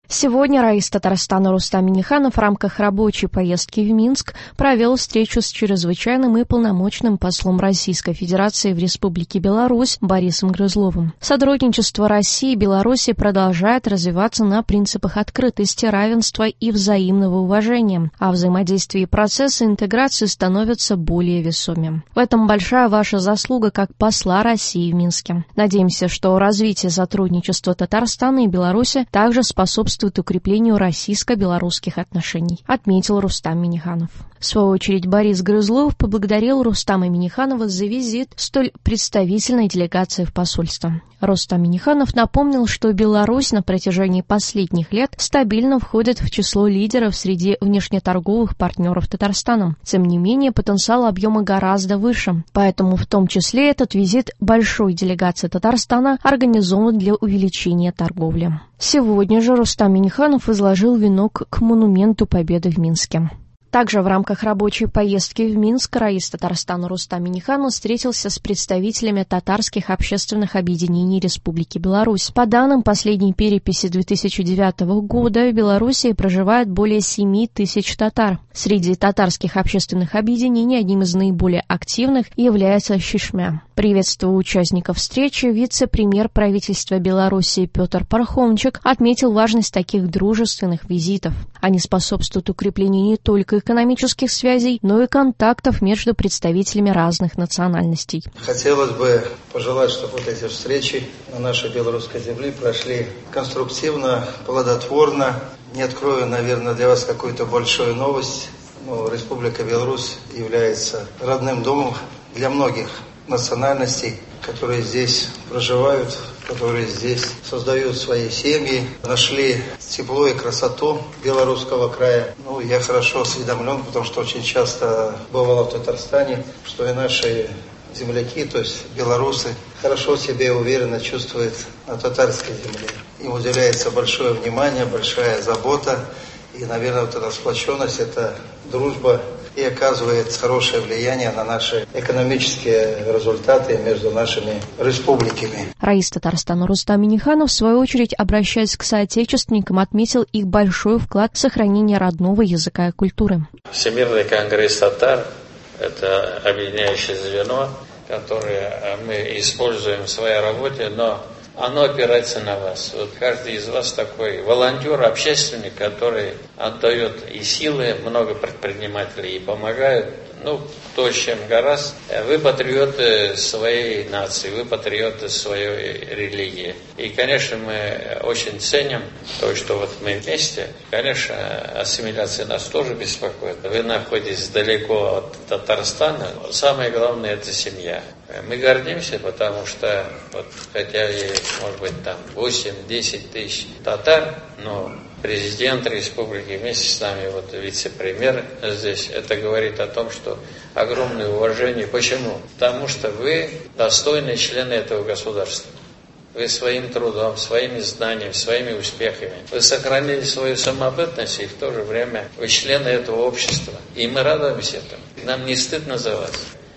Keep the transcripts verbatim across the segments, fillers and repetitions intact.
Сегодня раис Татарстана Рустам Минниханов в рамках рабочей поездки в Минск провел встречу с чрезвычайным и полномочным послом Российской Федерации в Республике Беларусь Борисом Грызловым. Сотрудничество России и Беларуси продолжает развиваться на принципах открытости, равенства и взаимного уважения, а взаимодействие и процессы интеграции становятся более весомыми. В этом большая ваша заслуга как посла России в Минске. Надеемся, что развитие сотрудничества Татарстана и Беларуси также способствует укреплению российско-белорусских отношений, отметил Рустам Минниханов. В свою очередь Борис Грызлов поблагодарил Рустама Минниханова за визит столь представительной делегации в посольство. Рустам Минниханов напомнил, что Беларусь на протяжении последних лет стабильно входит в число лидеров среди внешнеторговых партнеров Татарстана. Тем не менее, потенциал объема гораздо выше, поэтому в том числе этот визит большой делегации Татарстана организован для увеличения торговли. Сегодня же Рустам Минниханов изложил венок к монументу Победы в Минске. Также в рамках рабочей поездки в Минск раис Татарстана Рустам Минниханов встретился с представителями татарских общественных объединений Республики Беларусь. По данным последней переписи две тысячи девятого года, в Беларуси проживает более семи тысяч татар. Среди татарских общественных объединений одним из наиболее активных является Шишмя. Приветствуя участников встречи, вице-премьер правительства Беларуси Петр Пархомчик отметил важность таких дружественных визитов. Они способствуют укреплению не только экономических связей, но и контактов между представителями разных национальностей. Хотелось бы пожелать, чтобы вот эти встречи на нашей белорусской земле прошли конструктивно, плодотворно. Не открою, наверное, для вас какую-то большую новость, но Республика Беларусь является родным домом для многих национальностей, которые здесь проживают, которые здесь создают свои семьи, нашли тепло и красоту белорусского края. Ну, я хорошо осведомлен, потому что очень часто бывал в Татарстане, что и наши земляки, то есть белорусы, хорошо себя и уверенно чувствуют на татарской земле. Им уделяется большое внимание, большая забота. И, наверное, вот эта сплоченность, эта дружба и оказывает хорошее влияние на наши экономические результаты между нашими республиками. Раис Татарстана Рустам Минниханов, в свою очередь, обращаясь к соотечественникам, отметил их большой вклад в сохранение родного языка и культуры. Всемирный конгресс татар – это объединяющее звено, которое мы используем в своей работе, но оно опирается на вас. Вот каждый из вас такой волонтер, общественник, который отдает и силы, много предпринимателей и помогают. Ну, кто с чем гораздо. Вы патриоты своей нации, вы патриоты своей религии. И, конечно, мы очень ценим то, что вот мы вместе. Конечно, ассимиляция нас тоже беспокоит. Вы находитесь далеко от Татарстана. Самое главное – это семья. Мы гордимся, потому что, вот, хотя и, может быть, там восемь-десять тысяч татар, но президент республики вместе с нами, вот вице-премьер здесь, это говорит о том, что огромное уважение. Почему? Потому что вы достойные члены этого государства. Вы своим трудом, своими знаниями, своими успехами, вы сохранили свою самобытность, и в то же время вы члены этого общества. И мы радуемся этому. Нам не стыдно за вас.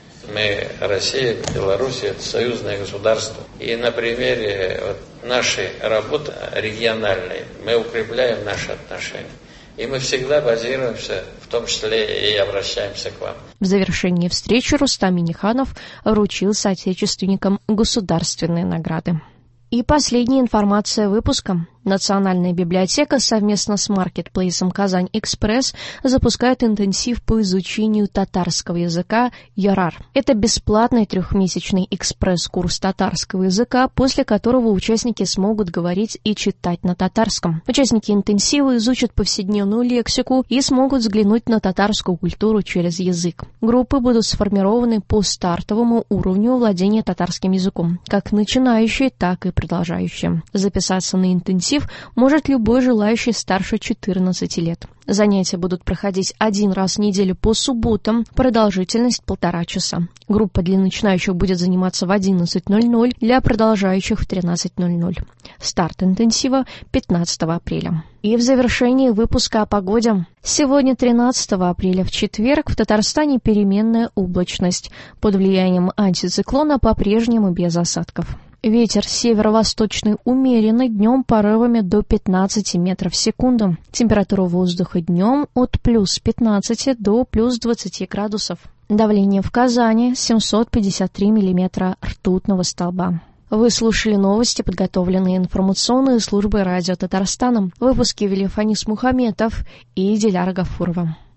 Мы, Россия, Беларусь, это союзное государство. И на примере вот нашей работы региональной мы укрепляем наши отношения. И мы всегда базируемся, в том числе и обращаемся к вам. В завершении встречи Рустам Минниханов вручил соотечественникам государственные награды. И последняя информация выпуска. Национальная библиотека совместно с маркетплейсом «Казань Экспресс» запускает интенсив по изучению татарского языка «Ярар». Это бесплатный трехмесячный экспресс-курс татарского языка, после которого участники смогут говорить и читать на татарском. Участники интенсива изучат повседневную лексику и смогут взглянуть на татарскую культуру через язык. Группы будут сформированы по стартовому уровню владения татарским языком, как начинающие, так и продолжающие. Записаться на интенсив может любой желающий старше четырнадцати лет. Занятия будут проходить один раз в неделю по субботам, продолжительность полтора часа. Группа для начинающих будет заниматься в одиннадцать ноль ноль, для продолжающих в тринадцать ноль ноль. Старт интенсива пятнадцатого апреля. И в завершении выпуска о погоде. Сегодня, тринадцатого апреля, в четверг, в Татарстане переменная облачность. Под влиянием антициклона по-прежнему без осадков. Ветер северо-восточный умеренный, днем порывами до пятнадцати метров в секунду. Температура воздуха днем от плюс пятнадцати до плюс двадцати градусов. Давление в Казани семьсот пятьдесят три миллиметра ртутного столба. Вы слушали новости, подготовленные информационной службой радио Татарстана. В выпуске вели Фанис Мухаметов и Диляра Гафурова.